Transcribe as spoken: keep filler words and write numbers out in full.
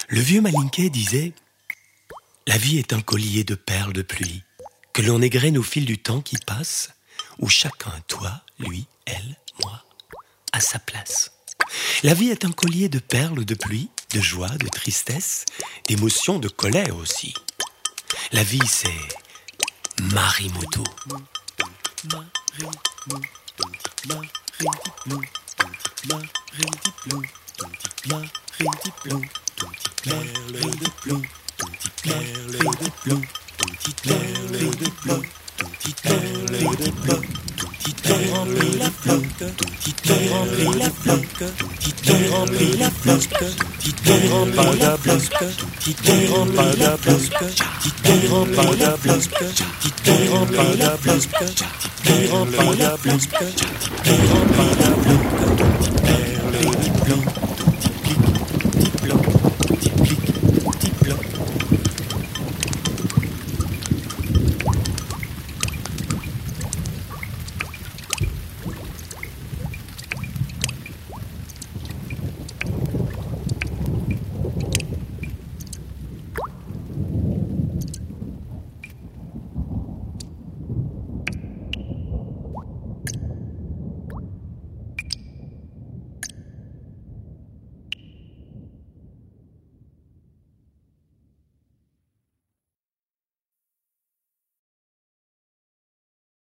Le vieux Malinquet disait « La vie est un collier de perles de pluie que l'on égrène au fil du temps qui passe, où chacun, toi, lui, elle, moi, à sa place. La vie est un collier de perles de pluie, de joie, de tristesse, d'émotion, de colère aussi. La vie, c'est Marimoto. » Remplis la